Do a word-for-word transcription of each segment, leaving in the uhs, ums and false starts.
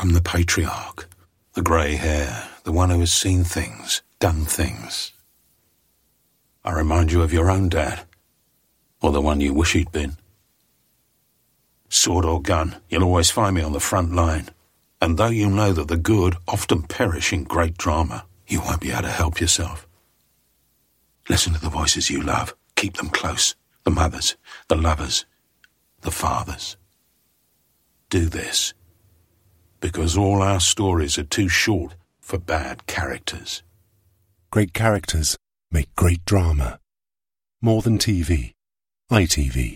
I'm the patriarch, the grey hair, the one who has seen things, done things. I remind you of your own dad, or the one you wish he'd been. Sword or gun, you'll always find me on the front line. And though you know that the good often perish in great drama, you won't be able to help yourself. Listen to the voices you love. Keep them close. The mothers, the lovers, the fathers. Do this, because all our stories are too short for bad characters. Great characters make great drama. More than T V. I T V.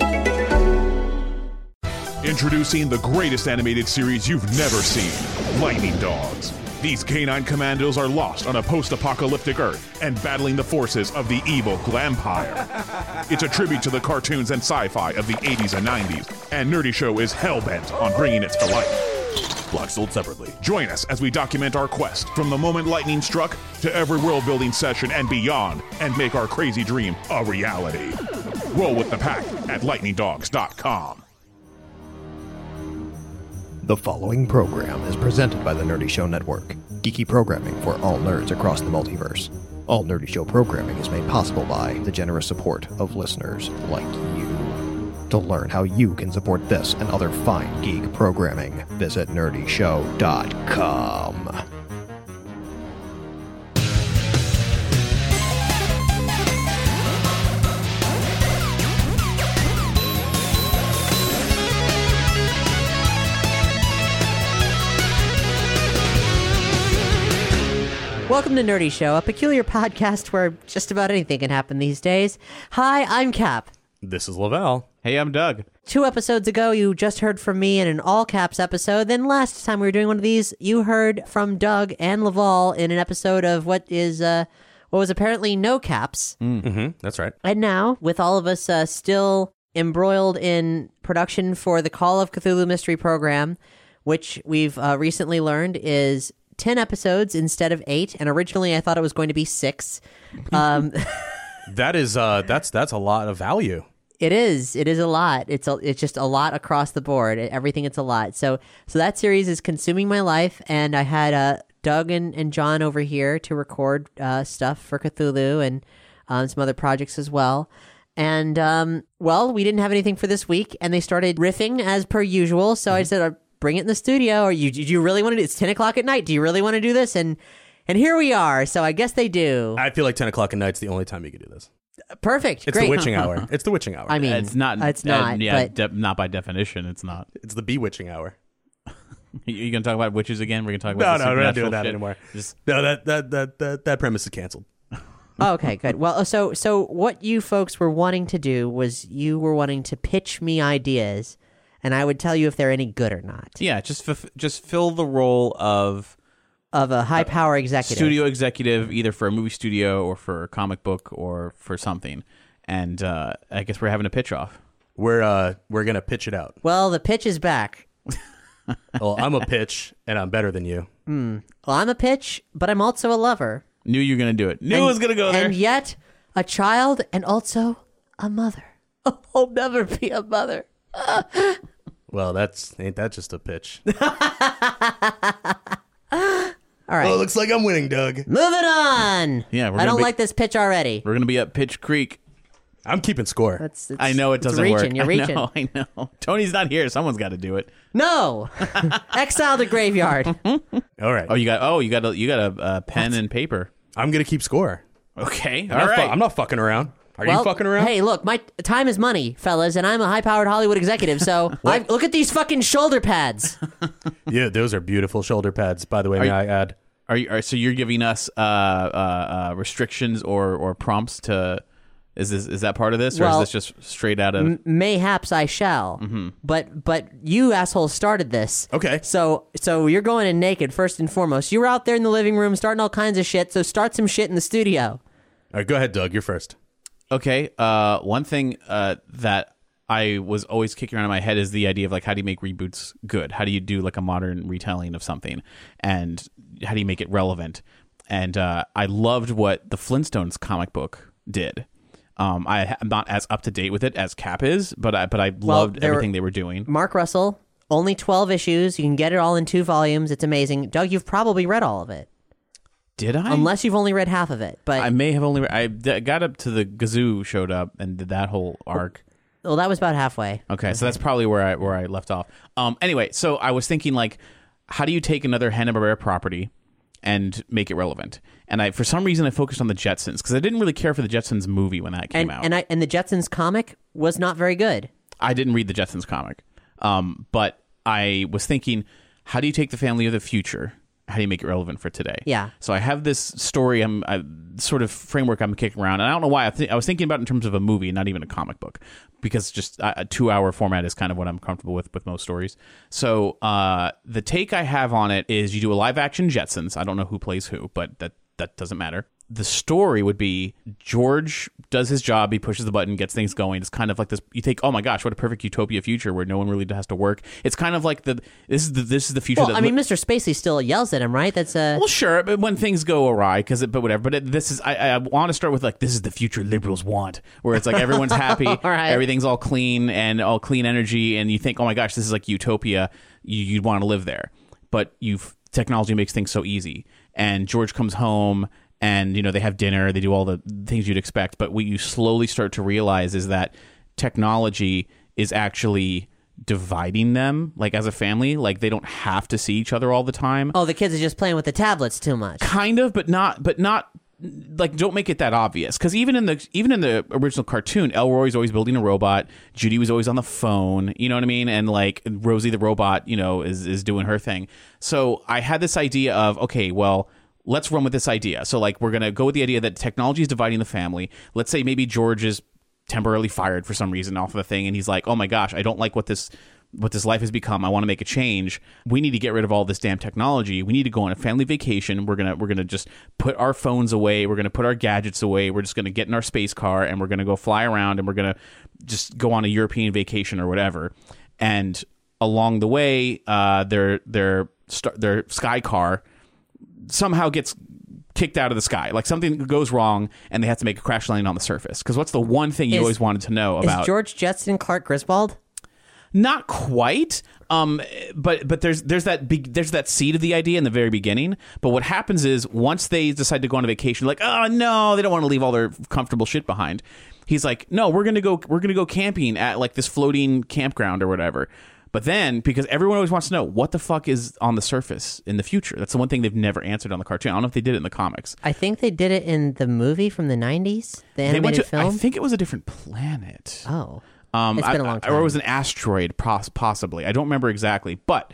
Introducing the greatest animated series you've never seen, Lightning Dogs. These canine commandos are lost on a post-apocalyptic Earth and battling the forces of the evil Glampire. It's a tribute to the cartoons and sci-fi of the eighties and nineties, and Nerdy Show is hell-bent on bringing it to life. Block sold separately. Join us as we document our quest from the moment lightning struck to every world-building session and beyond, and make our crazy dream a reality. Roll with the pack at lightning dogs dot com. The following program is presented by the Nerdy Show Network, geeky programming for all nerds across the multiverse. All Nerdy Show programming is made possible by the generous support of listeners like you. To learn how you can support this and other fine geek programming, visit nerdy show dot com. Welcome to Nerdy Show, a peculiar podcast where just about anything can happen these days. Hi, I'm Cap. This is Lavelle. Hey, I'm Doug. Two episodes ago, you just heard from me in an all-caps episode. Then last time we were doing one of these, you heard from Doug and Laval in an episode of what is uh, what was apparently no caps. Mm. Mm-hmm, that's right. And now, with all of us uh, still embroiled in production for the Call of Cthulhu Mystery Program, which we've uh, recently learned is ten episodes instead of eight, and originally I thought it was going to be six. Um, that is uh, that's that's a lot of value. It is. It is a lot. It's a, it's just a lot across the board. Everything, it's a lot. So so that series is consuming my life, and I had uh, Doug and, and John over here to record uh, stuff for Cthulhu and um, some other projects as well. And, um, well, we didn't have anything for this week, and they started riffing as per usual, so mm-hmm. I said, uh, bring it in the studio, or you do you really want to do it? It's ten o'clock at night. Do you really want to do this? And and here we are. So I guess they do. I feel like ten o'clock at night's the only time you can do this. Perfect. It's Great. the witching hour. It's the witching hour. I mean, it's not. Uh, it's not. Uh, yeah, but... de- not by definition. It's not. It's the bewitching hour. You gonna talk about witches again? We're gonna talk no, about no, the we're not doing that shit. anymore. Just... No, that, that that that that premise is canceled. Oh, okay, good. Well, so so what you folks were wanting to do was you were wanting to pitch me ideas, and I would tell you if they're any good or not. Yeah, just f- just fill the role of of a high power executive, studio executive, either for a movie studio or for a comic book or for something. And uh, I guess we're having a pitch off. We're uh we're gonna pitch it out. Well, the pitch is back. Well, I'm a pitch, and I'm better than you. Mm. Well, I'm a pitch, but I'm also a lover. Knew you were gonna do it. Knew and, I was gonna go there. And yet, a child, and also a mother. Oh, I'll never be a mother. Well, that's ain't that just a pitch? All right. Well, it looks like I'm winning, Doug. Moving on. Yeah, we're I don't be, like this pitch already. We're gonna be at Pitch Creek. I'm keeping score. That's, it's, I know it doesn't reaching. work. You're reaching. I know, I know. Tony's not here. Someone's got to do it. No. Exile the graveyard. All right. Oh, you got. Oh, you got. A, you got a, a pen what? and paper. I'm gonna keep score. Okay. I'm All not right. Fu- I'm not fucking around. Are well, you fucking around? Hey, look, my time is money, fellas, and I'm a high-powered Hollywood executive, so I, look at these fucking shoulder pads. Yeah, those are beautiful shoulder pads, by the way, are may you, I add. Are you, are, so you're giving us uh, uh, uh, restrictions or, or prompts to... Is this is that part of this, or well, is this just straight out of... M- mayhaps I shall, mm-hmm. but but you assholes started this. Okay. So so you're going in naked, first and foremost. You were out there in the living room starting all kinds of shit, so start some shit in the studio. All right, go ahead, Doug. You're first. Okay. Uh, one thing uh, that I was always kicking around in my head is the idea of, like, how do you make reboots good? How do you do, like, a modern retelling of something? And how do you make it relevant? And uh, I loved what the Flintstones comic book did. Um, I, I'm not as up to date with it as Cap is, but I but I well, loved everything were, they were doing. Mark Russell Only twelve issues. You can get it all in two volumes. It's amazing. Doug, you've probably read all of it. Did I? Unless you've only read half of it. But I may have only. Re- I d- got up to the Gazoo showed up and did that whole arc. Well, that was about halfway. Okay, okay, so that's probably where I where I left off. Um. Anyway, so I was thinking like, how do you take another Hanna-Barbera property and make it relevant? And I, for some reason, I focused on the Jetsons because I didn't really care for the Jetsons movie when that came and, out. And I and the Jetsons comic was not very good. I didn't read the Jetsons comic, um, but I was thinking, how do you take the family of the future? How do you make it relevant for today? Yeah. So I have this story, I'm I, sort of framework I'm kicking around, and I don't know why. I, th- I was thinking about it in terms of a movie, not even a comic book, because just a, a two-hour format is kind of what I'm comfortable with with most stories. So uh, the take I have on it is you do a live-action Jetsons. I don't know who plays who, but that that doesn't matter. The story would be George does his job, he pushes the button, gets things going. It's kind of like this. You think, oh my gosh, what a perfect utopia future where no one really has to work. It's kind of like the this is the this is the future. Well, that I mean, li- Mister Spacey still yells at him, right? That's a well, sure, but when things go awry, because it, but whatever. But it, this is I, I want to start with like this is the future liberals want, where it's like everyone's happy, right. Everything's all clean and all clean energy, and you think, oh my gosh, this is like utopia. You, you'd want to live there, but you've technology makes things so easy. And George comes home. And, you know, they have dinner, they do all the things you'd expect. But what you slowly start to realize is that technology is actually dividing them, like as a family. Like they don't have to see each other all the time. Oh, the kids are just playing with the tablets too much. Kind of, but not, but not, like, don't make it that obvious. Because even in the even in the original cartoon, Elroy's always building a robot. Judy was always on the phone. You know what I mean? And like Rosie the robot, you know, is is doing her thing. So I had this idea of, okay, well, let's run with this idea. So, like, we're going to go with the idea that technology is dividing the family. Let's say maybe George is temporarily fired for some reason off of the thing, and he's like, oh my gosh, I don't like what this what this life has become. I want to make a change. We need to get rid of all this damn technology. We need to go on a family vacation. We're going to we're going to just put our phones away. We're going to put our gadgets away. We're just going to get in our space car, and we're going to go fly around, and we're going to just go on a European vacation or whatever. And along the way, uh, their, their, their sky car somehow gets kicked out of the sky. Like something goes wrong and they have to make a crash landing on the surface. Because what's the one thing you is, always wanted to know about? Is George Jetson Clark Griswold? Not quite. Um, but but there's there's that big, there's that seed of the idea in the very beginning. But what happens is once they decide to go on a vacation, like, oh no, they don't want to leave all their comfortable shit behind. He's like, no, we're gonna go we're gonna go camping at like this floating campground or whatever. But then, because everyone always wants to know what the fuck is on the surface in the future. That's the one thing they've never answered on the cartoon. I don't know if they did it in the comics. I think they did it in the movie from the nineties, the They went animated to, film. I think it was a different planet. Oh. Um, It's been I- a long time. Or it was an asteroid, pos- possibly. I don't remember exactly. But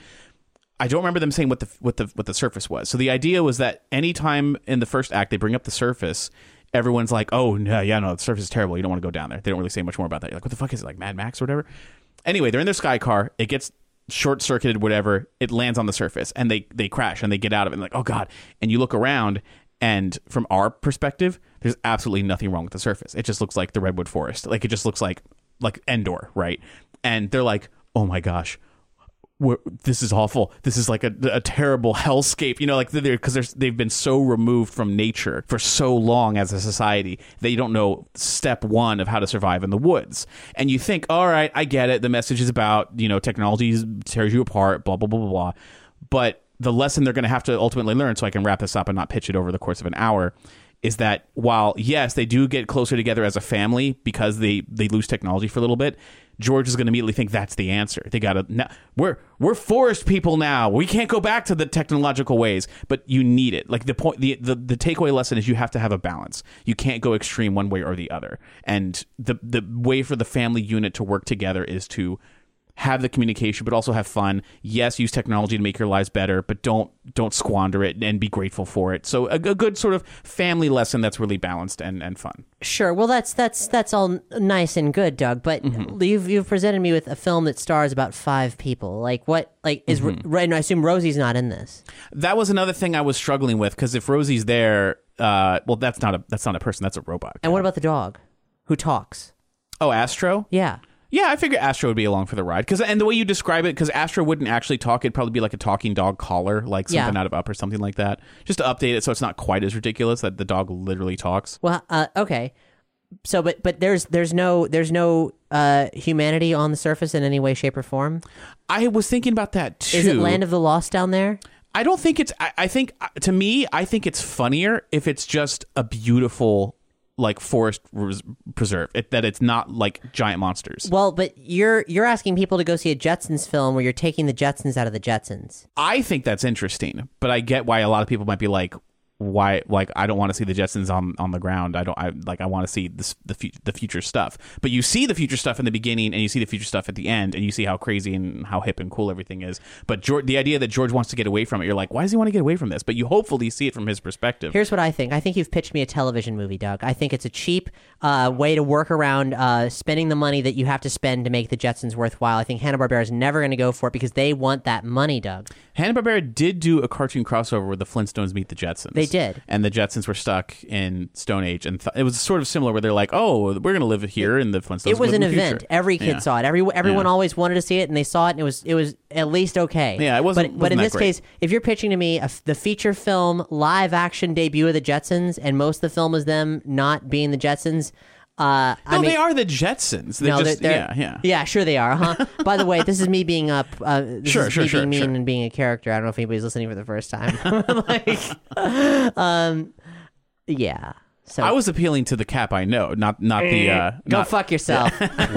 I don't remember them saying what the what the what the surface was. So the idea was that anytime in the first act they bring up the surface, everyone's like, oh, no, yeah, no, the surface is terrible. You don't want to go down there. They don't really say much more about that. You're like, what the fuck is it, like Mad Max or whatever? Anyway, they're in their sky car. It gets short-circuited, whatever. It lands on the surface, and they, they crash, and they get out of it, and like, oh, God. And you look around, and from our perspective, there's absolutely nothing wrong with the surface. It just looks like the Redwood Forest. Like, it just looks like, like Endor, right? And they're like, oh, my gosh. We're, this is awful. This is like a, a terrible hellscape, you know, like they're because they've been so removed from nature for so long as a society. They don't know step one of how to survive in the woods. And you think, all right, I get it. The message is about, you know, technology tears you apart, blah, blah, blah, blah, blah. But the lesson they're going to have to ultimately learn, so I can wrap this up and not pitch it over the course of an hour, is that while, yes, they do get closer together as a family because they, they lose technology for a little bit, George is going to immediately think that's the answer. They got to, we're we're forest people now. We can't go back to the technological ways, but you need it. Like the point, the, the the takeaway lesson is you have to have a balance. You can't go extreme one way or the other. And the the way for the family unit to work together is to have the communication, but also have fun. Yes, use technology to make your lives better, but don't don't squander it and be grateful for it. So a, a good sort of family lesson that's really balanced and, and fun. Sure. Well, that's that's that's all nice and good, Doug. But Mm-hmm. you've you've presented me with a film that stars about five people. Like what? Like is Mm-hmm. right? And I assume Rosie's not in this. That was another thing I was struggling with because if Rosie's there, uh, well, that's not a that's not a person. That's a robot. And what about the dog, who talks? Oh, Astro? Yeah. Yeah, I figure Astro would be along for the ride. Cause, and the way you describe it, because Astro wouldn't actually talk, it'd probably be like a talking dog collar, like something Yeah. out of Up or something like that. Just to update it so it's not quite as ridiculous that the dog literally talks. Well, uh, okay. So, but but there's there's no there's no uh, humanity on the surface in any way, shape, or form. I was thinking about that too. Is it Land of the Lost down there? I don't think it's. I, I think uh, to me, I think it's funnier if it's just a beautiful like forest res- preserve. It, that it's not like giant monsters. Well, but you're you're asking people to go see a Jetsons film where you're taking the Jetsons out of the Jetsons. I think that's interesting, but I get why a lot of people might be like, why, like, I don't want to see the Jetsons on, on the ground. I don't, I like, I want to see this, the fu- the future stuff. But you see the future stuff in the beginning, and you see the future stuff at the end, and you see how crazy and how hip and cool everything is. But George, the idea that George wants to get away from it, you're like, why does he want to get away from this? But you hopefully see it from his perspective. Here's what I think. I think you've pitched me a television movie, Doug. I think it's a cheap uh, way to work around uh, spending the money that you have to spend to make the Jetsons worthwhile. I think Hanna-Barbera is never going to go for it because they want that money, Doug. Hanna-Barbera did do a cartoon crossover where the Flintstones meet the Jetsons. They did. And the Jetsons were stuck in Stone Age, and th- it was sort of similar where they're like, "Oh, we're going to live here," and the Flintstones. It was live an in the event. future. Every kid Yeah. saw it. Every everyone Yeah. always wanted to see it, and they saw it, and it was it was at least okay. Yeah, it wasn't- But, but in wasn't that this great. case, if you're pitching to me a f the feature film live action debut of the Jetsons, and most of the film is them not being the Jetsons. Uh, No, I mean, they are the Jetsons. They no, just, they're, yeah, they're- yeah. yeah, sure they are, huh? By the way, this is me being up. Uh, this Sure, is sure, me sure, being mean sure. and being a character. I don't know if anybody's listening for the first time. like, um, yeah. So I was appealing to the Cap I know, not not the uh, go not, fuck yourself.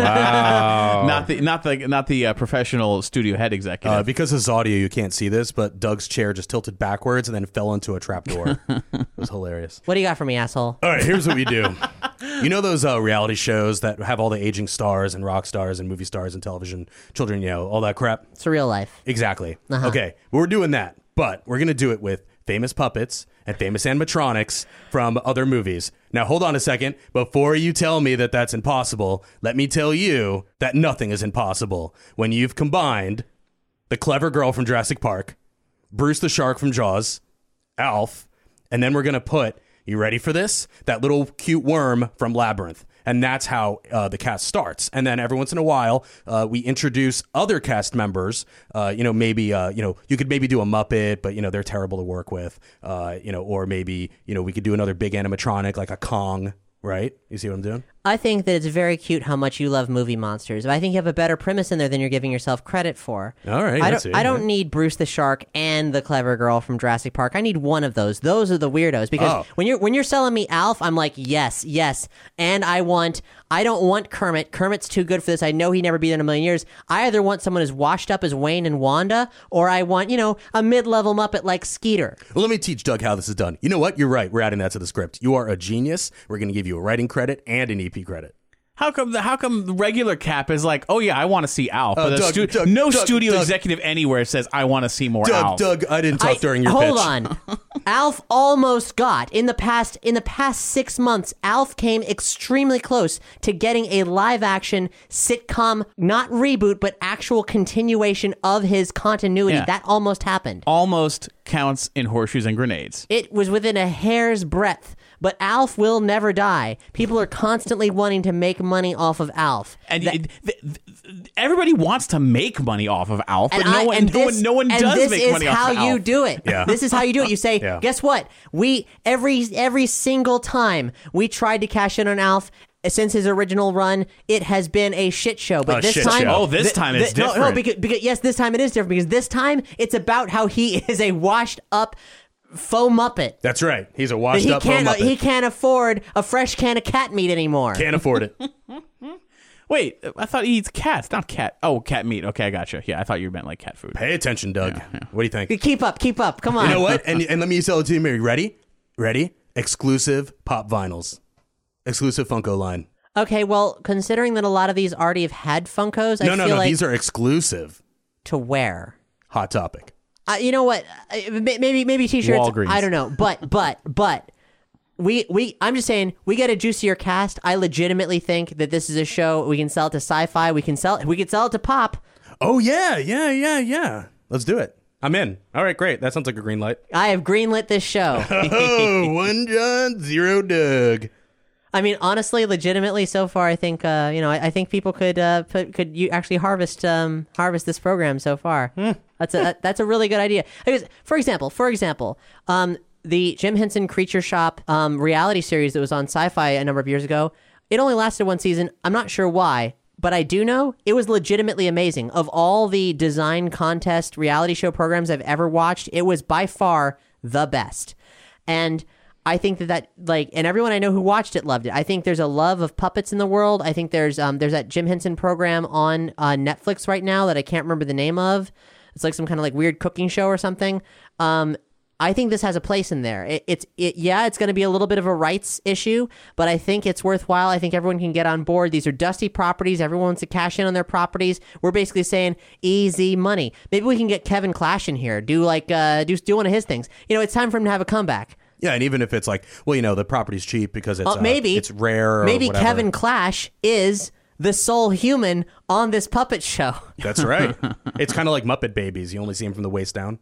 Wow. not the not the not the uh, professional studio head executive. Uh, because this is audio, you can't see this, but Doug's chair just tilted backwards and then fell into a trapdoor. It was hilarious. What do you got for me, asshole? All right, here's what we do. You know those uh, reality shows that have all the aging stars and rock stars and movie stars and television children, you know, all that crap? It's a real life. Exactly. Uh-huh. Okay, well, we're doing that, but we're going to do it with famous puppets and famous animatronics from other movies. Now, hold on a second. Before you tell me that that's impossible, let me tell you that nothing is impossible when you've combined the clever girl from Jurassic Park, Bruce the shark from Jaws, Alf, and then we're going to put, you ready for this? That little cute worm from Labyrinth. And that's how uh, the cast starts. And then every once in a while, uh, we introduce other cast members. Uh, you know, maybe, uh, you know, you could maybe do a Muppet, but, you know, they're terrible to work with. Uh, you know, or maybe, you know, we could do another big animatronic like a Kong, right? You see what I'm doing? I think that it's very cute how much you love movie monsters. I think you have a better premise in there than you're giving yourself credit for. All right, I let's don't, see. I don't need Bruce the Shark and the clever girl from Jurassic Park. I need one of those. Those are the weirdos. Because Oh. when you're when you're selling me Alf, I'm like, yes, yes. And I want I don't want Kermit. Kermit's too good for this. I know he'd never be there in a million years. I either want someone as washed up as Wayne and Wanda, or I want, you know, a mid-level Muppet like Skeeter. Well, let me teach Doug how this is done. You know what? You're right. We're adding that to the script. You are a genius. We're going to give you a writing credit and an E P credit. How come the how come the regular Cap is like, oh yeah, I want to see Alf, Uh, but the Doug, stu- Doug, no Doug, studio Doug. executive anywhere says I want to see more Doug, Alf. Doug, I didn't talk I- during your hold pitch. on. Alf almost got in the past in the past six months. Alf came extremely close to getting a live action sitcom, not reboot, but actual continuation of his continuity. Yeah. That almost happened. Almost counts in Horseshoes and Grenades. It was within a hair's breadth. But Alf will never die. People are constantly wanting to make money off of Alf. And That- it- th- th- everybody wants to make money off of Alf, but And no I- one, and no this- one, no one and does this make is money how off of you Alf. do it. Yeah. This is how you do it. You say, Yeah. guess what? We every every single time we tried to cash in on Alf. Since his original run, it has been a shit show. But A this shit time, show. Oh, this th- time it's th- no, No, different. because, because yes, this time it is different because this time it's about how he is a washed up faux Muppet. That's right. He's a That washed he up can't Muppet. he can't afford a fresh can of cat meat anymore. Can't afford it. Wait, I thought he eats cats, not cat. Oh, cat meat. Okay, I gotcha. Yeah, I thought you meant like cat food. Pay attention, Doug. What do you think? Keep up, keep up. Come on. You know what? And and let me sell it to you, Mary. Ready? Ready? Exclusive pop vinyls. Exclusive Funko line. Okay, well, considering that a lot of these already have had Funkos, I No, no, feel no. like These are exclusive. to wear. Hot Topic. Uh, you know what? Uh, may- Maybe maybe t-shirts. Walgreens. I don't know, but but but we we. I'm just saying we get a juicier cast. I legitimately think that this is a show we can sell it to Sci-Fi. We can sell we can sell it to Pop. Oh, yeah, yeah, yeah, yeah. Let's do it. I'm in. All right, great. That sounds like a green light. I have greenlit this show. Oh, one John, zero Doug. I mean, honestly, legitimately, so far, I think uh, you know, I, I think people could uh, put, could you actually harvest um, harvest this program so far. That's a that, that's a really good idea. Because, for example, for example, um, the Jim Henson Creature Shop um, reality series that was on Sci-Fi a number of years ago. It only lasted one season. I'm not sure why, but I do know it was legitimately amazing. Of all the design contest reality show programs I've ever watched, it was by far the best. And I think that that, like, and everyone I know who watched it loved it. I think there's a love of puppets in the world. I think there's um there's that Jim Henson program on uh, Netflix right now that I can't remember the name of. It's like some kind of like weird cooking show or something. Um, I think this has a place in there. It, it's it yeah, it's going to be a little bit of a rights issue, but I think it's worthwhile. I think everyone can get on board. These are dusty properties. Everyone wants to cash in on their properties. We're basically saying easy money. Maybe we can get Kevin Clash in here. Do like uh do do one of his things. You know, it's time for him to have a comeback. Yeah, and even if it's like, well, you know, the property's cheap because it's uh, maybe uh, it's rare. Or maybe whatever. Kevin Clash is the sole human on this puppet show. That's right. It's kind of like Muppet Babies. You only see him from the waist down.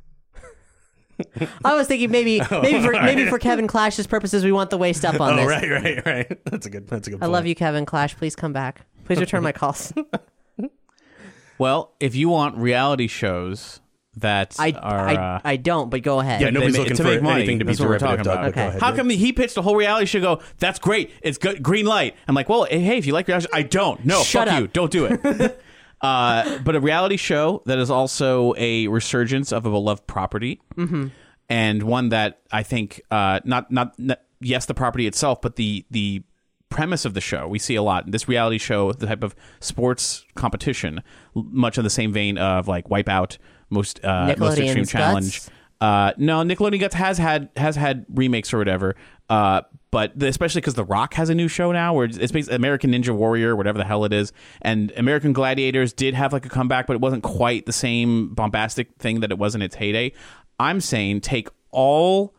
I was thinking maybe maybe for right. maybe for Kevin Clash's purposes, we want the waist up on Oh, this. right, right, right. That's a good. That's a good. I point. love you, Kevin Clash. Please come back. Please return my calls. Well, if you want reality shows that I, are, I, uh, I don't, but go ahead. Yeah, nobody's they ma- looking to for make money. anything to be That's what we're derivative, talking Doug. about. But go Okay. ahead, how dude. come he pitched a whole reality show? Go, that's great. It's good. Green light. I'm like, well, hey, if you like reality, I don't. No, Shut fuck up. you. Don't do it. uh, but a reality show that is also a resurgence of a beloved property, mm-hmm. and one that I think uh, not, not not yes, the property itself, but the the premise of the show we see a lot. This reality show, the type of sports competition, much in the same vein of like Wipeout, most uh, most extreme Nickelodeon's challenge. Guts? Uh, no, Nickelodeon Guts has had has had remakes or whatever. Uh, but the, especially because The Rock has a new show now where it's, it's basically American Ninja Warrior, whatever the hell it is, and American Gladiators did have like a comeback, but it wasn't quite the same bombastic thing that it was in its heyday. I'm saying take all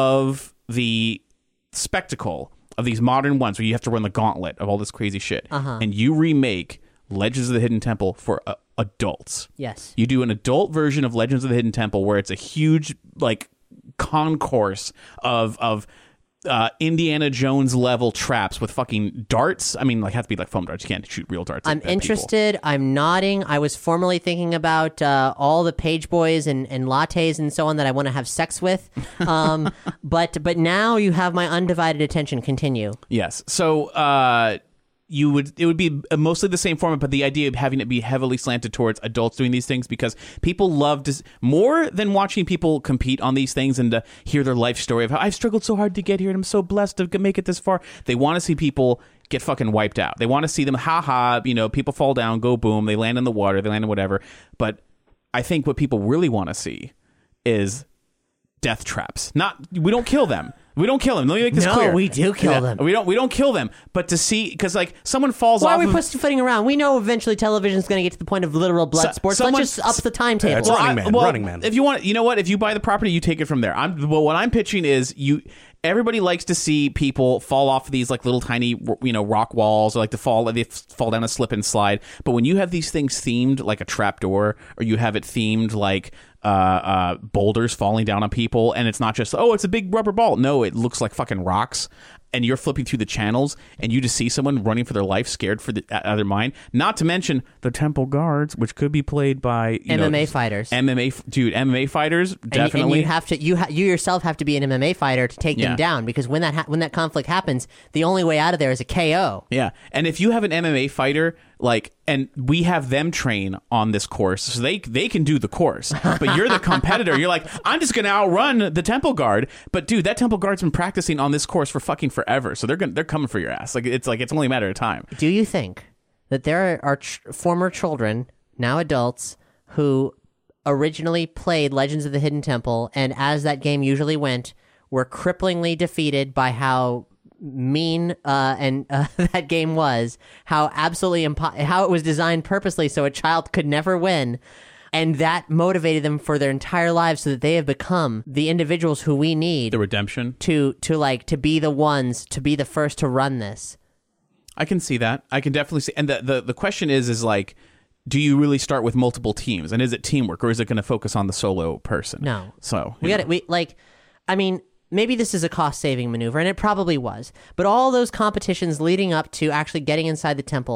of the spectacle of these modern ones where you have to run the gauntlet of all this crazy shit, Uh-huh. and you remake Legends of the Hidden Temple for uh, adults. Yes. You do an adult version of Legends of the Hidden Temple where it's a huge like concourse of of uh, Indiana Jones level traps with fucking darts. I mean, like have to be like foam darts. You can't shoot real darts. I'm at, at interested. people. I'm nodding. I was formerly thinking about uh, all the page boys and, and lattes and so on that I want to have sex with. Um, but but now you have my undivided attention. Continue. Yes. So uh, you would it would be mostly the same format, but the idea of having it be heavily slanted towards adults doing these things because people love to more than watching people compete on these things and to hear their life story of how I've struggled so hard to get here and I'm so blessed to make it this far. They want to see people get fucking wiped out. They want to see them, ha ha, you know, people fall down, go boom, they land in the water, they land in whatever. But I think what people really want to see is death traps. Not we don't kill them. We don't kill them. Let me make this No, clear. we do kill them. We don't. We don't kill them. But to see, because like someone falls Why off. are we of, pussyfooting around? We know eventually television's going to get to the point of literal blood So- sports. someone- Let's just up the timetable. That's Well, Running I- Man, well, Running Man. If you want, you know what? If you buy the property, you take it from there. I'm. Well, what I'm pitching is you. Everybody likes to see people fall off these like little tiny, you know, rock walls, or like to fall, they fall down a slip and slide. But when you have these things themed like a trapdoor, or you have it themed like uh, uh, boulders falling down on people, and it's not just oh, it's a big rubber ball. No, it looks like fucking rocks. And you're flipping through the channels, and you just see someone running for their life, scared for the out of their mind. Not to mention the temple guards, which could be played by you M M A know, fighters. M M A, f- dude, M M A fighters And you- definitely. And, you have to you ha- you yourself have to be an M M A fighter to take Yeah. them down because when that ha- when that conflict happens, the only way out of there is a K O. Yeah, and if you have an M M A fighter, like, and we have them train on this course, so they they can do the course, but you're the competitor. You're like, I'm just gonna outrun the temple guard, but dude, that temple guard's been practicing on this course for fucking forever, so they're gonna they're coming for your ass. Like it's like it's only a matter of time. Do you think that there are ch- former children, now adults, who originally played Legends of the Hidden Temple, and as that game usually went, were cripplingly defeated by how mean uh, and uh, that game was, how absolutely impo- how it was designed purposely so a child could never win, and that motivated them for their entire lives, so that they have become the individuals who we need The redemption. to to like to be the ones to be the first to run this. I can see that. I can definitely see. And the, the, the question is, is like, do you really start with multiple teams? And is it teamwork, or is it going to focus on the solo person? No. So We you got know. it. We like, I mean, maybe this is a cost saving maneuver, and it probably was. But all those competitions leading up to actually getting inside the temple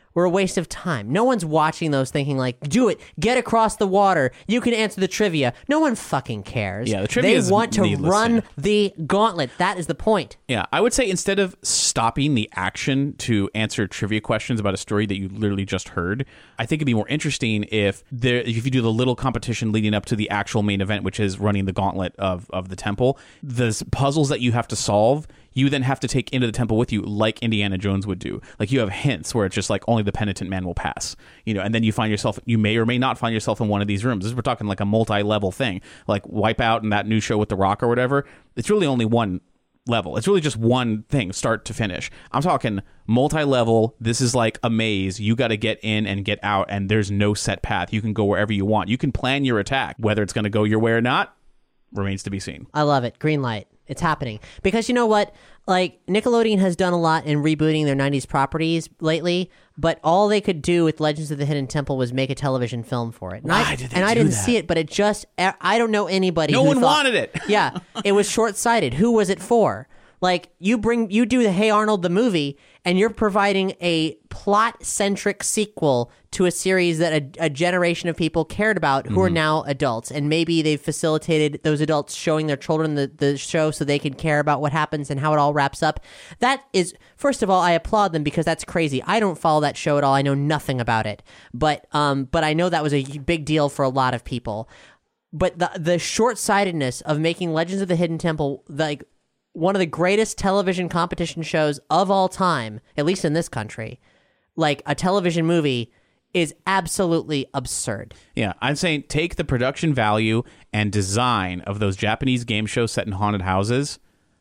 were a waste of time. No one's watching those thinking like, do it, get across the water, you can answer the trivia. No one fucking cares. Yeah, the trivia They is want to needless, run yeah. the gauntlet. That is the point. Yeah, I would say instead of stopping the action to answer trivia questions about a story that you literally just heard, I think it'd be more interesting if there if you do the little competition leading up to the actual main event, which is running the gauntlet of, of the temple. The puzzles that you have to solve, you then have to take into the temple with you, like Indiana Jones would do. Like, you have hints where it's just like only the penitent man will pass, you know, and then you find yourself, you may or may not find yourself in one of these rooms. This, we're talking like a multi-level thing, like Wipeout and that new show with The Rock or whatever. It's really only one level. It's really just one thing, start to finish. I'm talking multi-level. This is like a maze. You got to get in and get out, and there's no set path. You can go wherever you want. You can plan your attack. Whether it's going to go your way or not remains to be seen. I love it. Green light. It's happening. Because you know what? Like, Nickelodeon has done a lot in rebooting their nineties properties lately, but all they could do with Legends of the Hidden Temple was make a television film for it. And Why I, did they and I do didn't that? see it, but it just, I don't know anybody No who one thought- wanted it. Yeah, it was short-sighted. Who was it for? Like, you bring, you do the Hey Arnold the movie, and you're providing a plot-centric sequel to a series that a, a generation of people cared about who Mm-hmm. are now adults. And maybe they've facilitated those adults showing their children the, the show so they can care about what happens and how it all wraps up. That is, first of all, I applaud them because that's crazy. I don't follow that show at all. I know nothing about it. But, um, but I know that was a big deal for a lot of people. But the the short-sightedness of making Legends of the Hidden Temple, like, one of the greatest television competition shows of all time, at least in this country, like a television movie, is absolutely absurd. Yeah, I'm saying take the production value and design of those Japanese game shows set in haunted houses,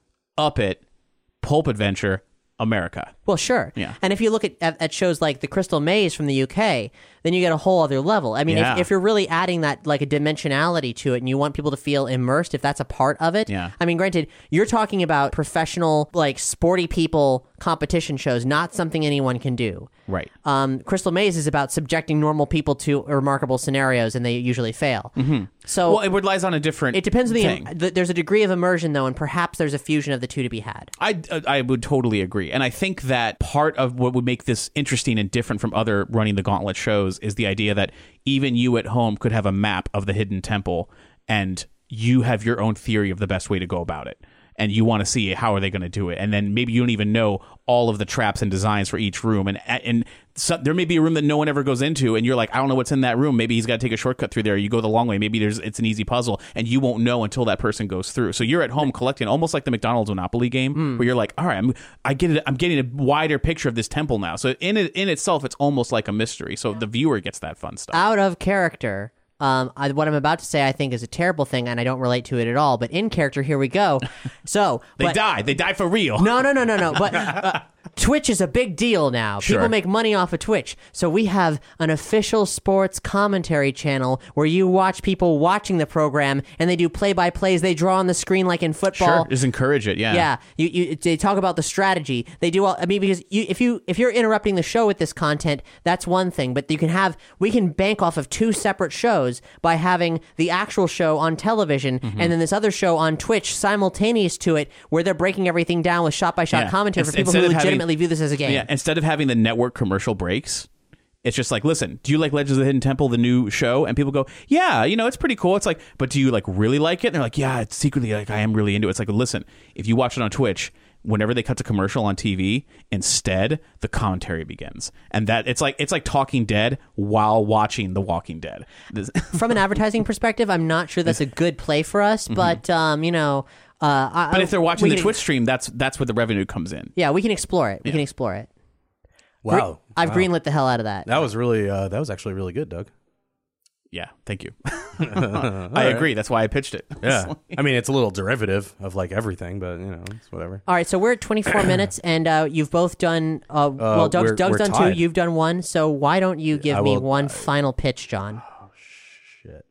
up it, Pulp Adventure, America. Well, sure. Yeah. And if you look at, at, at shows like The Crystal Maze from the U K, then you get a whole other level. I mean, Yeah. if, if you're really adding that, like, a dimensionality to it and you want people to feel immersed, if that's a part of it. Yeah. I mean, granted, you're talking about professional, like, sporty people competition shows, not something anyone can do. Right. Um, Crystal Maze is about subjecting normal people to remarkable scenarios, and they usually fail. Mm-hmm. So Well, it relies on a different it depends on the, thing. the. There's a degree of immersion, though, and perhaps there's a fusion of the two to be had. I, I would totally agree. And I think that part of what would make this interesting and different from other Running the Gauntlet shows is the idea that even you at home could have a map of the hidden temple and you have your own theory of the best way to go about it. And you want to see how are they going to do it. And then maybe you don't even know all of the traps and designs for each room. And and so, there may be a room that no one ever goes into, and you're like, I don't know what's in that room. Maybe he's got to take a shortcut through there. You go the long way. Maybe there's it's an easy puzzle, and you won't know until that person goes through. So you're at home collecting, almost like the McDonald's Monopoly game, Mm. where you're like, all right, I'm I get it. I'm getting a wider picture of this temple now. So in it in itself, it's almost like a mystery. So the viewer gets that fun stuff. Out of character, um, I, what I'm about to say I think is a terrible thing, and I don't relate to it at all. But in character, here we go. So they but, die. They die for real. No, no, no, no, no. But uh, Twitch is a big deal now. Sure. People make money off of Twitch. So we have an official sports commentary channel where you watch people watching the program, and they do play-by-plays. They draw on the screen like in football. Sure, just encourage it. Yeah. Yeah, you, you they talk about the strategy. They do all. I mean, because you, if you if you're interrupting the show with this content, that's one thing. But you can have we can bank off of two separate shows by having the actual show on television Mm-hmm. and then this other show on Twitch simultaneous to it, where they're breaking everything down with shot by shot Yeah. commentary for Inst- people who instead of having- legitimately view this as a game. Yeah, instead of having the network commercial breaks, it's just like, listen, do you like Legends of the Hidden Temple, the new show? And people go, yeah, you know, it's pretty cool. It's like, but do you like really like it? And they're like, yeah, it's secretly like I am really into it. It's like, listen, if you watch it on Twitch, whenever they cut to commercial on T V, instead the commentary begins, and that it's like it's like Talking Dead while watching The Walking Dead. This- From an advertising perspective, I'm not sure that's a good play for us, but um, you know, uh, I, but if they're watching we the can- Twitch stream, that's that's where the revenue comes in. yeah, we can explore it. We can explore it. Wow. I've Wow. greenlit the hell out of that. That was really, uh, that was actually really good, Doug. Yeah, thank you. I agree. That's why I pitched it. Yeah. I mean, it's a little derivative of like everything, but you know, it's whatever. All right, so we're at twenty-four minutes, and uh, you've both done. Uh, well, Doug's, we're- Doug's we're done tied. two. You've done one. So why don't you give I me will- one final pitch, John? Shit.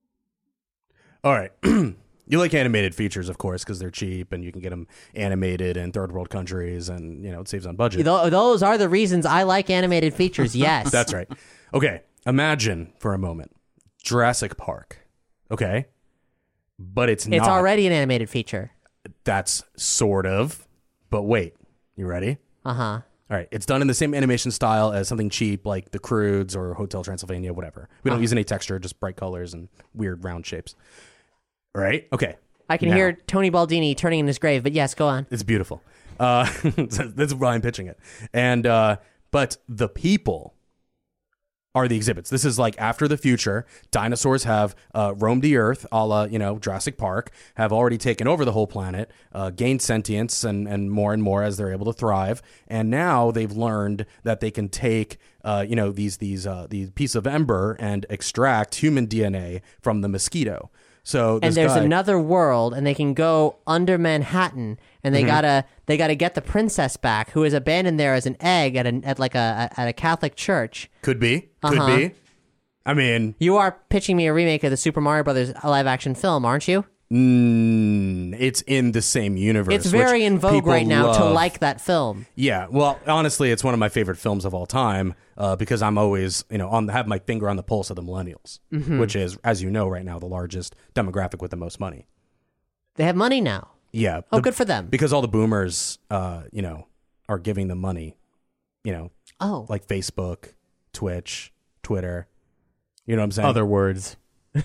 All right. You like animated features, of course, because they're cheap and you can get them animated in third world countries and, you know, it saves on budget. Th- those are the reasons I like animated features. Yes, That's right. Okay. Imagine for a moment Jurassic Park. Okay. But it's not. It's already an animated feature. That's sort of. But wait. You ready? Uh huh. All right, it's done in the same animation style as something cheap like The Croods or Hotel Transylvania, whatever. We don't Uh-huh. use any texture, just bright colors and weird round shapes. All right, okay. I can Now, hear Tony Baldini turning in his grave, but yes, go on. It's beautiful. Uh, that's why I'm pitching it. And uh, but the people are the exhibits. This is like after the future. Dinosaurs have uh, roamed the earth, a la, you know, Jurassic Park, have already taken over the whole planet, uh, gained sentience and, and more and more as they're able to thrive. And now they've learned that they can take, uh, you know, these, these, uh, these piece of ember and extract human D N A from the mosquito. So this And there's guy, another world, and they can go under Manhattan, and they Mm-hmm. gotta they gotta get the princess back, who is abandoned there as an egg at an at like a at a Catholic church. could be, could Uh-huh. be. I mean, You are pitching me a remake of the Super Mario Brothers live action film, aren't you? Mm, it's in the same universe. It's very which in vogue people right now to love. like that film. Yeah, well, honestly, it's one of my favorite films of all time uh, because I'm always, you know, on have my finger on the pulse of the millennials, Mm-hmm. which is, as you know, right now the largest demographic with the most money. They have money now. Yeah. Oh, the- good for them. Because all the boomers, uh, you know, are giving them money. You know, Oh, like Facebook, Twitch, Twitter. You know what I'm saying? Other words.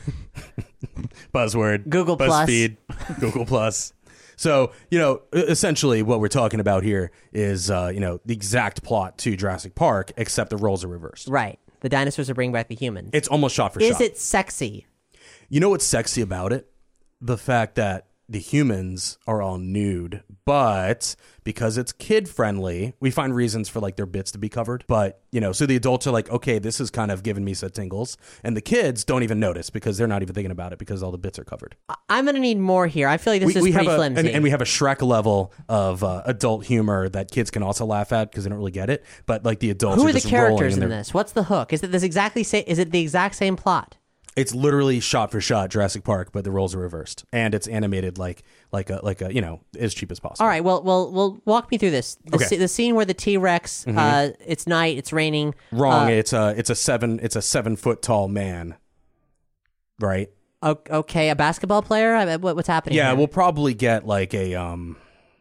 Buzzword, Google Plus. BuzzFeed, Google Plus. So, you know, e- essentially what we're talking about here is, uh, you know, the exact plot to Jurassic Park, except the roles are reversed. right. The dinosaurs are bringing back the humans. It's almost shot for Is shot. it sexy? You know what's sexy about it? The fact that the humans are all nude, but because it's kid friendly, we find reasons for like their bits to be covered. But, you know, so the adults are like, okay, this is kind of giving me some tingles. And the kids don't even notice because they're not even thinking about it because all the bits are covered. I'm gonna need more here. I feel like this we, is we pretty have a, flimsy. and, and we have a Shrek level of uh, adult humor that kids can also laugh at because they don't really get it. But like the adults Who are are the just rolling characters in their- this? What's the hook? Is it this exactly sa- Is it the exact same plot? It's literally shot for shot Jurassic Park, but the roles are reversed, and it's animated like like a like a you know as cheap as possible. All right. Well, well, well. Walk me through this. The, Okay. sce- the scene where the T Rex. Uh, it's night. It's raining. Wrong. Uh, it's a it's a seven it's a seven foot tall man. Right. o- okay, a basketball player. I- what- What's happening? Yeah, here? we'll probably get like a um,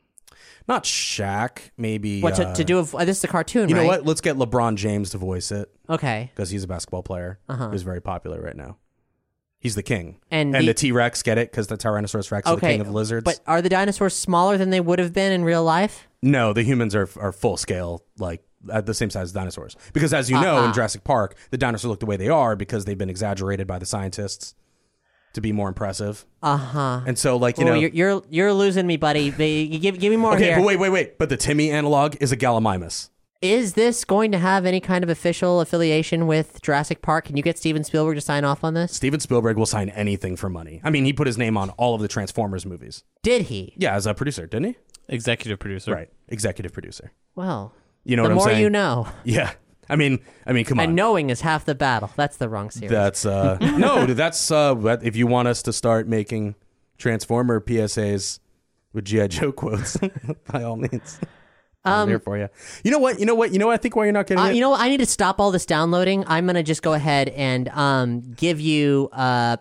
not Shaq, maybe. What to, uh, to do? A, uh, this is a cartoon, You know right? what? Let's get LeBron James to voice it Okay. because he's a basketball player Uh-huh. who's very popular right now. He's the king, And and the- the, T Rex get it because the Tyrannosaurus Rex is the Okay. king of lizards. But are the dinosaurs smaller than they would have been in real life? No, the humans are are full scale, like at the same size as dinosaurs. Because as you know, Uh-uh. in Jurassic Park, the dinosaurs look the way they are because they've been exaggerated by the scientists to be more impressive. Uh huh. And so, like you Well, know, you're, you're you're losing me, buddy. Ba- Give give me more okay, here. but wait, wait, wait. But the Timmy analog is a Gallimimus. Is this going to have any kind of official affiliation with Jurassic Park? Can you get Steven Spielberg to sign off on this? Steven Spielberg will sign anything for money. I mean, he put his name on all of the Transformers movies. Did he? Yeah, as a producer, didn't he? Executive producer. Right, executive producer. Well, You know the what I'm more saying? you know. Yeah, I mean, I mean, come on. And knowing is half the battle. That's the wrong series. That's uh no, dude, that's uh what- if you want us to start making Transformer P S As with G I. Joe quotes, by all means. I'm Um, there for you. You know what? You know what? You know what I think why you're not getting Uh, it? you know what? I need to stop all this downloading. I'm gonna just go ahead and um give you uh.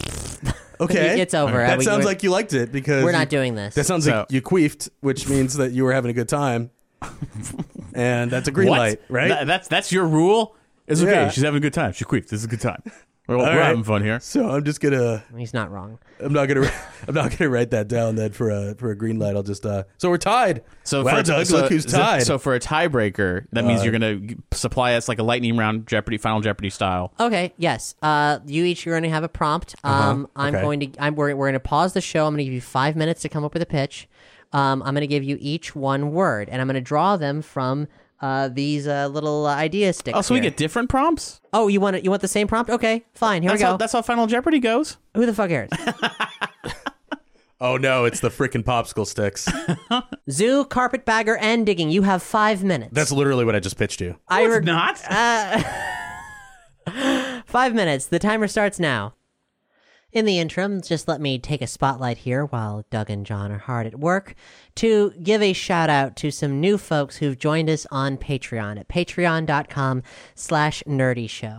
okay. It's over. That We- sounds we're- like you liked it because We're you- not doing this. That sounds So- like you queefed, which means that you were having a good time. And that's a green What? light, right? That- that's that's your rule. It's okay. Yeah. She's having a good time. She queefed. This is a good time. We're, we're right. having fun here. So I'm just gonna He's not wrong. I'm not gonna I'm not gonna write that down then for a for a green light. I'll just uh so we're tied. So well, for, Doug, so, look who's so- tied. So for a tiebreaker, that means you're gonna g- supply us like a lightning round Jeopardy, Final Jeopardy style. Okay. Yes. Uh, you each are going to have a prompt. Um, I'm okay. going to. I'm. We're, we're going to pause the show. I'm going to give you five minutes to come up with a pitch. Um, I'm going to give you each one word, and I'm going to draw them from uh these uh, little uh, idea sticks. Oh, so we here. get different prompts. Oh, you want it? You want the same prompt? Okay, fine. Here That's we go. how, that's how Final Jeopardy goes. Who the fuck cares? Oh no, it's the freaking popsicle sticks. Zoo, carpetbagger, and digging. You have five minutes. That's literally what I just pitched you. I It's reg- not. Five minutes. The timer starts now. In the interim, just let me take a spotlight here while Doug and John are hard at work to give a shout out to some new folks who've joined us on Patreon at patreon.com slash nerdy show.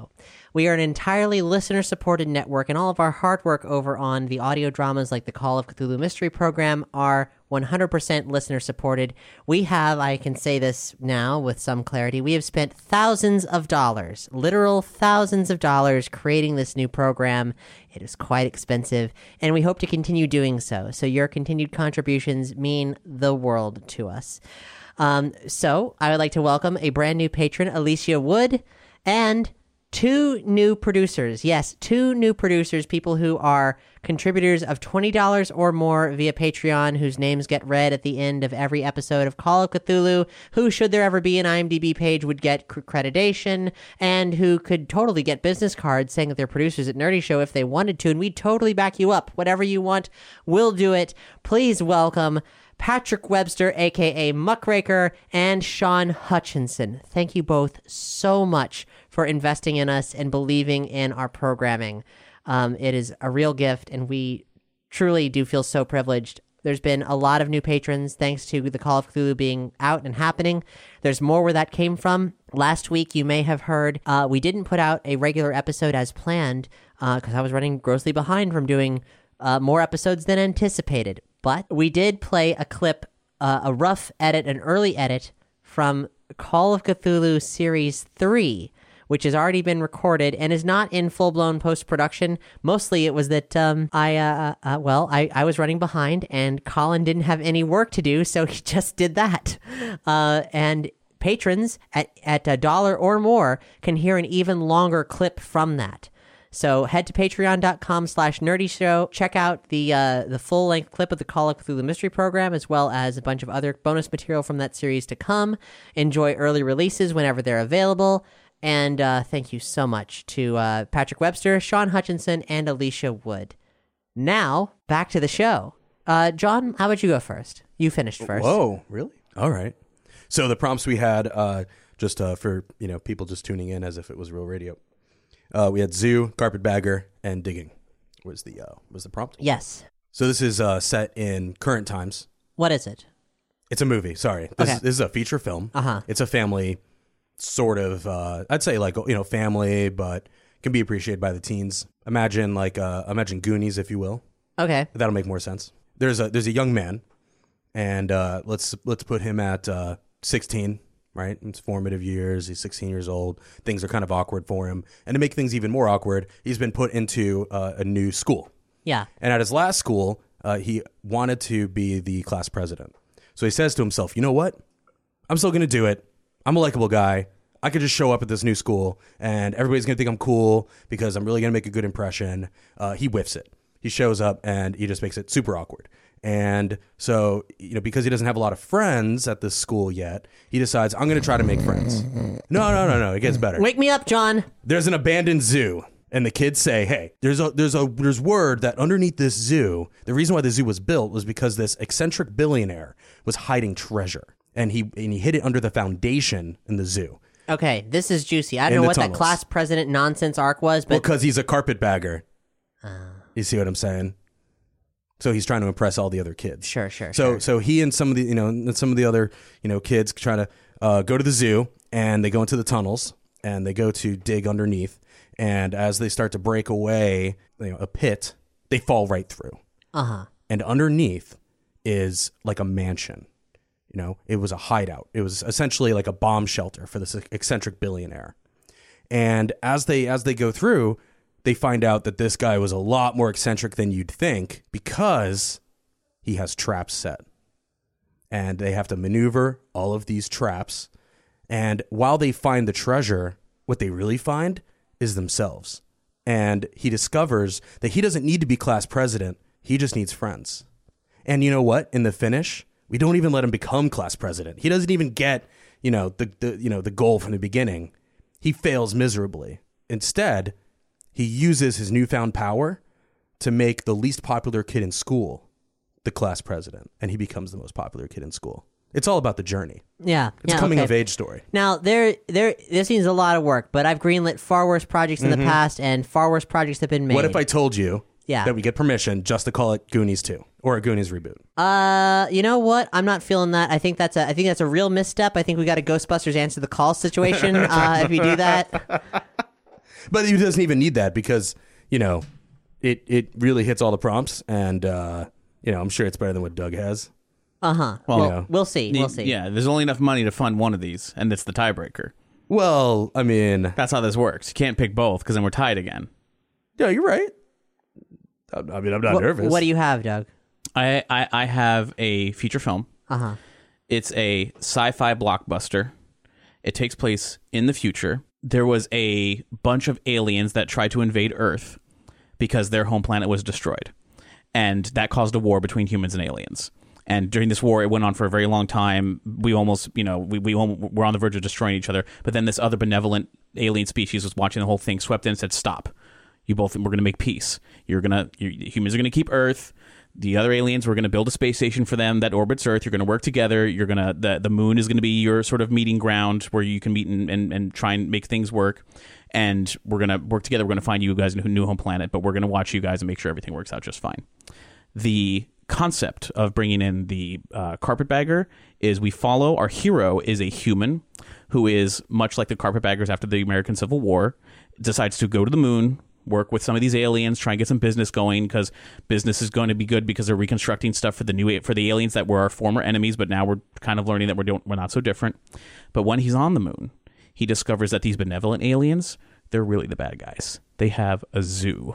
We are an entirely listener-supported network, and all of our hard work over on the audio dramas like the Call of Cthulhu Mystery Program are one hundred percent listener-supported. We have, I can say this now with some clarity, we have spent thousands of dollars, literal thousands of dollars, creating this new program. It is quite expensive, and we hope to continue doing so. So your continued contributions mean the world to us. Um, so I would like to welcome a brand new patron, Alicia Wood, and two new producers. Yes, two new producers, people who are contributors of twenty dollars or more via Patreon, whose names get read at the end of every episode of Call of Cthulhu, who, should there ever be an IMDb page, would get accreditation, and who could totally get business cards saying that they're producers at Nerdy Show if they wanted to, and we'd totally back you up. Whatever you want, we'll do it. Please welcome Patrick Webster, a k a. Muckraker, and Sean Hutchinson. Thank you both so much for investing in us and believing in our programming. Um, it is a real gift, and we truly do feel so privileged. There's been a lot of new patrons thanks to the Call of Cthulhu being out and happening. There's more where that came from. Last week, you may have heard, uh, we didn't put out a regular episode as planned because uh, I was running grossly behind from doing uh, more episodes than anticipated. But we did play a clip, uh, a rough edit, an early edit from Call of Cthulhu Series three, which has already been recorded and is not in full-blown post-production. Mostly it was that um, I, uh, uh, well, I, I was running behind and Colin didn't have any work to do, so he just did that. Uh, and patrons at, at a dollar or more can hear an even longer clip from that. So head to patreon.com slash nerdy show. Check out the uh, the full-length clip of the Call of Cthulhu Mystery Program, as well as a bunch of other bonus material from that series to come. Enjoy early releases whenever they're available. And uh, thank you so much to uh, Patrick Webster, Sean Hutchinson, and Alicia Wood. Now, back to the show. Uh, John, how about you go first? You finished first. Whoa, really? All right. So the prompts we had, uh, just uh, for you know people just tuning in as if it was real radio. Uh, we had zoo, carpetbagger, and digging. Was the uh, was the prompt? Yes. So this is uh, set in current times. What is it? It's a movie. Sorry, this, Okay. is, this is a feature film. Uh huh. It's a family sort of. Uh, I'd say like you know family, but can be appreciated by the teens. Imagine like uh, imagine Goonies, if you will. Okay. That'll make more sense. There's a there's a young man, and uh, let's let's put him at uh, sixteen. Right? It's formative years. He's sixteen years old. Things are kind of awkward for him. And to make things even more awkward, he's been put into uh, a new school. Yeah. And at his last school, uh, he wanted to be the class president. So he says to himself, you know what? I'm still going to do it. I'm a likable guy. I could just show up at this new school and everybody's going to think I'm cool because I'm really going to make a good impression. Uh, he whiffs it. He shows up and he just makes it super awkward. And so, you know, because he doesn't have a lot of friends at this school yet, he decides, I'm going to try to make friends. No, no, no, no. It gets better. Wake me up, John. There's an abandoned zoo. And the kids say, hey, there's a there's a there's word that underneath this zoo, the reason why the zoo was built was because this eccentric billionaire was hiding treasure. And he and he hid it under the foundation in the zoo. Okay, this is juicy. I don't In know the what tunnels. that class president nonsense arc was, but Well, because he's a carpetbagger. Uh, you see what I'm saying? So he's trying to impress all the other kids. Sure, sure, So sure. so he and some of the you know and some of the other you know kids try to uh, go to the zoo, and they go into the tunnels and they go to dig underneath, and as they start to break away you know, a pit, they fall right through. uh-huh. And underneath is like a mansion. You know, it was a hideout. It was essentially like a bomb shelter for this eccentric billionaire. And as they as they go through, they find out that this guy was a lot more eccentric than you'd think because he has traps set. And they have to maneuver all of these traps. And while they find the treasure, what they really find is themselves. And he discovers that he doesn't need to be class president. He just needs friends. And you know what? In the finish, we don't even let him become class president. He doesn't even get, you know, the, the you know the goal from the beginning. He fails miserably. Instead, he uses his newfound power to make the least popular kid in school the class president, and he becomes the most popular kid in school. It's all about the journey. Yeah. It's yeah, a coming okay. of age story. Now, there, there, this needs a lot of work, but I've greenlit far worse projects in the past, and far worse projects have been made. What if I told you Yeah. that we get permission just to call it Goonies two or a Goonies reboot? Uh, you know what? I'm not feeling that. I think that's a. I think that's a real misstep. I think we got a Ghostbusters answer the call situation. uh, if you do that, But it doesn't even need that because, you know, it, it really hits all the prompts. And, uh, you know, I'm sure it's better than what Doug has. Uh-huh. Well, Well, you know. we'll see. We'll see. Yeah, there's only enough money to fund one of these, and it's the tiebreaker. Well, I mean, That's how this works. You can't pick both because then we're tied again. yeah, you're right. I, I mean, I'm not What, nervous. what do you have, Doug? I, I, I have a feature film. Uh-huh. It's a sci-fi blockbuster. It takes place in the future. There was a bunch of aliens that tried to invade Earth because their home planet was destroyed. And that caused a war between humans and aliens. And during this war, it went on for a very long time. We almost, you know, we, we were on the verge of destroying each other. But then this other benevolent alien species was watching the whole thing, swept in and said, stop. You both, we're going to make peace. You're going to, humans are going to keep Earth. The other aliens, we're going to build a space station for them that orbits Earth. You're going to work together. You're going to, the, the moon is going to be your sort of meeting ground where you can meet and, and, and try and make things work. And we're going to work together. We're going to find you guys a new home planet, but we're going to watch you guys and make sure everything works out just fine. The concept of bringing in the uh, carpetbagger is we follow, our hero is a human who is much like the carpetbaggers after the American Civil War, decides to go to the moon, work with some of these aliens, try and get some business going because business is going to be good because they're reconstructing stuff for the new for the aliens that were our former enemies, but now we're kind of learning that we're doing, we're not so different. But when he's on the moon, he discovers that these benevolent aliens, they're really the bad guys. They have a zoo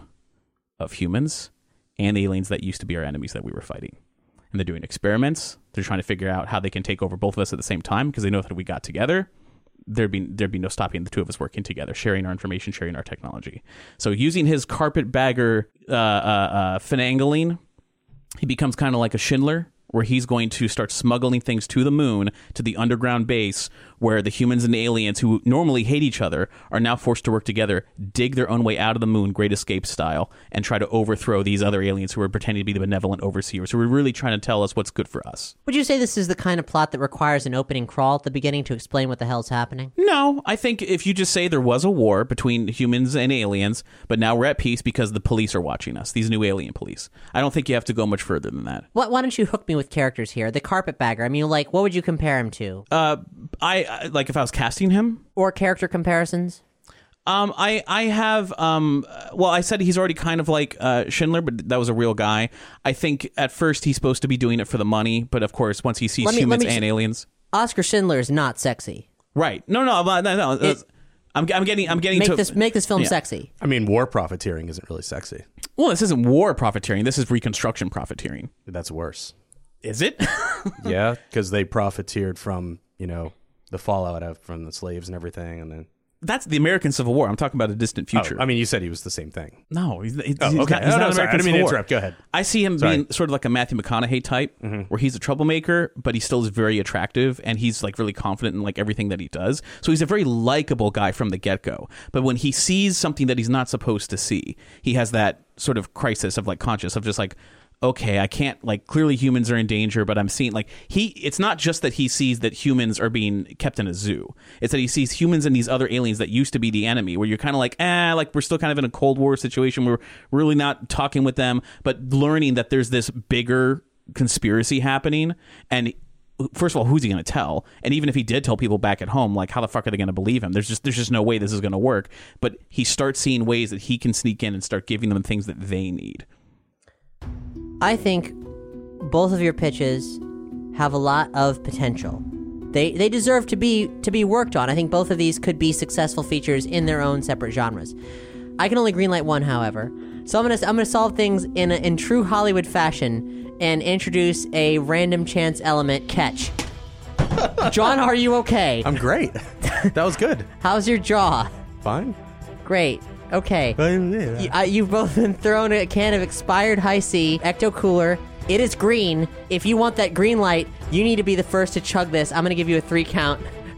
of humans and aliens that used to be our enemies that we were fighting. And they're doing experiments. They're trying to figure out how they can take over both of us at the same time because they know that if we got together, there'd be there'd be no stopping the two of us working together, sharing our information, sharing our technology. So using his carpetbagger uh, uh, uh, finagling, he becomes kind of like a Schindler, where he's going to start smuggling things to the moon, to the underground base, where the humans and the aliens who normally hate each other are now forced to work together, dig their own way out of the moon, Great Escape style, and try to overthrow these other aliens who are pretending to be the benevolent overseers, who are really trying to tell us what's good for us. Would you say this is the kind of plot that requires an opening crawl at the beginning to explain what the hell's happening? No, I think if you just say there was a war between humans and aliens, but now we're at peace because the police are watching us, these new alien police. I don't think you have to go much further than that. Why, why don't you hook me with characters here? The carpetbagger, I mean, like, what would you compare him to? Uh, I, I like if I was casting him. Or character comparisons? Um, I, I have, um, well, I said he's already kind of like uh, Schindler, but that was a real guy. I think at first he's supposed to be doing it for the money, but of course, once he sees Let me- humans let me and s- aliens. Oscar Schindler is not sexy. Right. No, no, no, no. no It- I'm, I'm getting, I'm getting Make to this make this film Yeah. sexy. I mean, war profiteering isn't really sexy. Well, this isn't war profiteering. This is reconstruction profiteering. That's worse. Is it? Yeah, because they profiteered from, you know, the fallout of from the slaves and everything, and then. That's the American Civil War. I'm talking about a distant future. Oh, I mean, you said he was the same thing. No, he's, he's, Oh, he's okay. not, he's Oh, not no, sorry. American I didn't mean to Civil War. interrupt. Go ahead. I see him Sorry. being sort of like a Matthew McConaughey type, Mm-hmm. where he's a troublemaker, but he still is very attractive, and he's like really confident in like everything that he does. So he's a very likable guy from the get-go. But when he sees something that he's not supposed to see, he has that sort of crisis of like conscious of just like, okay, I can't, like, clearly humans are in danger, but I'm seeing, like, he, it's not just that he sees that humans are being kept in a zoo. It's that he sees humans and these other aliens that used to be the enemy, where you're kind of like, eh, like, we're still kind of in a Cold War situation. We're really not talking with them, but learning that there's this bigger conspiracy happening. And first of all, who's he going to tell? And even if he did tell people back at home, like, how the fuck are they going to believe him? There's just, there's just no way this is going to work. But he starts seeing ways that he can sneak in and start giving them things that they need. I think both of your pitches have a lot of potential. They they deserve to be to be worked on. I think both of these could be successful features in their own separate genres. I can only greenlight one, however. So I'm gonna I'm gonna solve things in a, in true Hollywood fashion and introduce a random chance element. Catch. John, are you okay? I'm great. That was good. How's your jaw? Fine. Great. Okay. You, uh, you've both been thrown a can of expired High C Ecto Cooler. It is green. If you want that green light, you need to be the first to chug this. I'm going to give you a three count.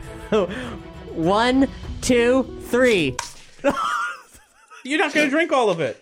One, two, three. You're not going to drink all of it.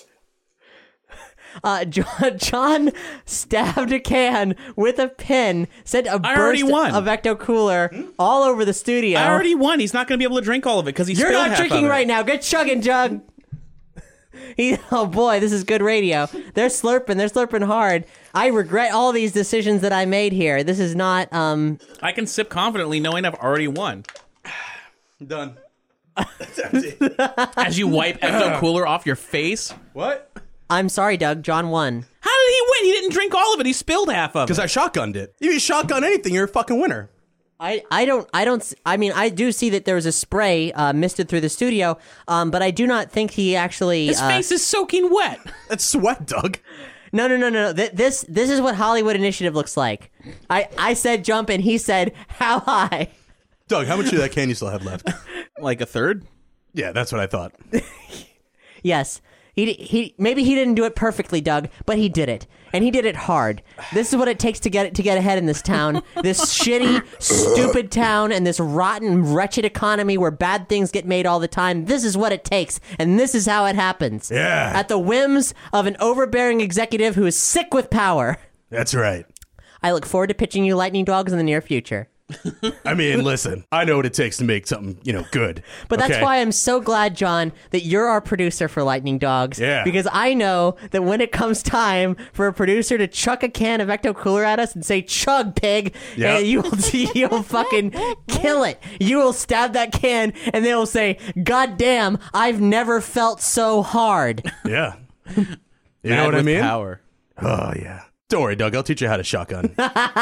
Uh, John, John stabbed a can with a pin, sent a I already burst won. of Ecto Cooler all over the studio. I already won. He's not going to be able to drink all of it because he's You're spilled not half drinking of it. right now. Get chugging, Jug. He, oh boy, this is good radio. They're slurping. They're slurping hard. I regret all these decisions that I made here. This is not. Um. I can sip confidently knowing I've already won. Done. As you wipe Ecto Cooler off your face. What? I'm sorry, Doug. John won. How did he win? He didn't drink all of it. He spilled half of it. Because I shotgunned it. If you shotgun anything, you're a fucking winner. I, I don't I don't s- I mean I do see that there was a spray uh, misted through the studio, um, but I do not think he actually. His uh, face is soaking wet. That's sweat, Doug. No, no, no, no. Th- this this is what Hollywood Initiative looks like. I, I said jump and he said how high. Doug, how much of that can you still have left? Like a third? Yeah, that's what I thought. Yes. He he maybe he didn't do it perfectly, Doug, but he did it. And he did it hard. This is what it takes to get it to get ahead in this town. This shitty, stupid town and this rotten, wretched economy where bad things get made all the time. This is what it takes. And this is how it happens. Yeah. At the whims of an overbearing executive who is sick with power. That's right. I look forward to pitching you Lightning Dogs in the near future. I mean, listen, I know what it takes to make something, you know, good. But that's okay? why I'm so glad, John, that you're our producer for Lightning Dogs. Yeah. Because I know that when it comes time for a producer to chuck a can of Ecto Cooler at us and say, chug, pig, Yep. and you will, you'll fucking kill it. You will stab that can and they will say, God damn, I've never felt so hard. Yeah. You know Mad what I with mean? Power. Oh, yeah. Don't worry, Doug. I'll teach you how to shotgun.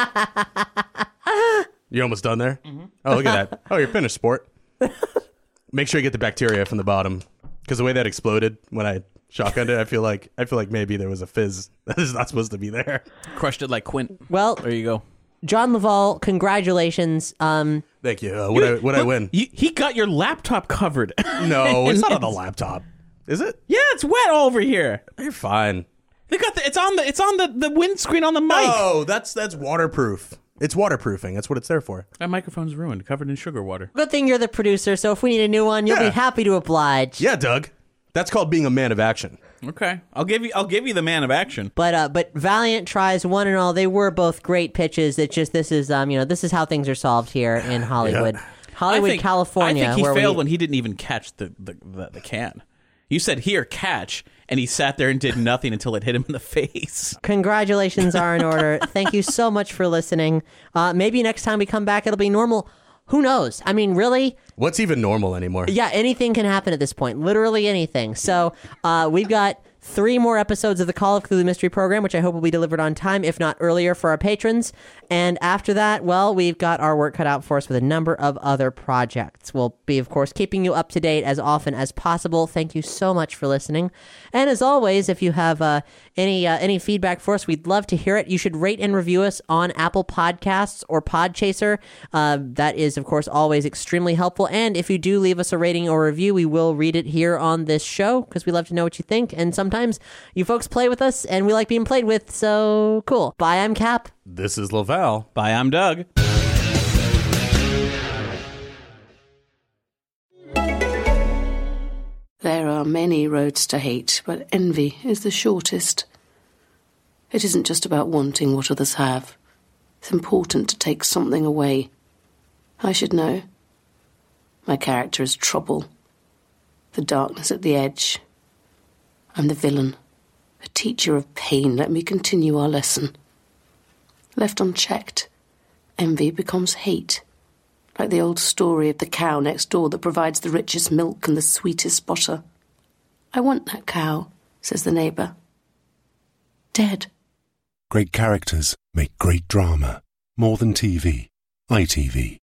You almost done there? Mm-hmm. Oh, look at that. Oh, you're finished, sport. Make sure you get the bacteria from the bottom. Because the way that exploded when I shotgunned it, I feel like I feel like maybe there was a fizz that is not supposed to be there. Crushed it like Quint. Well, There you go. John Laval, congratulations. Um, Thank you. Uh, would I, would I win? You, he got your laptop covered. No, it's not on the laptop. Is it? Yeah, it's wet all over here. You're fine. They got the, it's on the it's on the, the windscreen on the mic. Oh, that's that's waterproof. It's waterproofing. That's what it's there for. That microphone's ruined, covered in sugar water. good thing you're the producer, so if we need a new one, you'll Yeah. be happy to oblige. Yeah, Doug. That's called being a man of action. Okay, I'll give you I'll give you the man of action. But uh, but Valiant tries one and all. They were both great pitches. It's just this is um you know this is how things are solved here in Hollywood, Hollywood, I think, California. I think he where failed we, when he didn't even catch the, the, the, the can. You said, here, catch, and he sat there and did nothing until it hit him in the face. Congratulations are in order. Thank you so much for listening. Uh, maybe next time we come back, it'll be normal. Who knows? I mean, really? What's even normal anymore? Yeah, anything can happen at this point. Literally anything. So uh, we've got three more episodes of the Call of Cthulhu Mystery Program, which I hope will be delivered on time, if not earlier, for our patrons. And after that, well, we've got our work cut out for us with a number of other projects. We'll be, of course, keeping you up to date as often as possible. Thank you so much for listening. And as always, if you have uh, any uh, any feedback for us, we'd love to hear it. You should rate and review us on Apple Podcasts or Podchaser. Uh, that is, of course, always extremely helpful. And if you do leave us a rating or review, we will read it here on this show because we love to know what you think. And sometimes you folks play with us and we like being played with. So cool. Bye, I'm Cap. This is Laval. Bye, I'm Doug. There are many roads to hate, but envy is the shortest. It isn't just about wanting what others have. It's important to take something away. I should know. My character is trouble. The darkness at the edge. I'm the villain. A teacher of pain. Let me continue our lesson. Left unchecked, envy becomes hate. Like the old story of the cow next door that provides the richest milk and the sweetest butter. I want that cow, says the neighbour. Dead. Great characters make great drama. More than T V. I T V.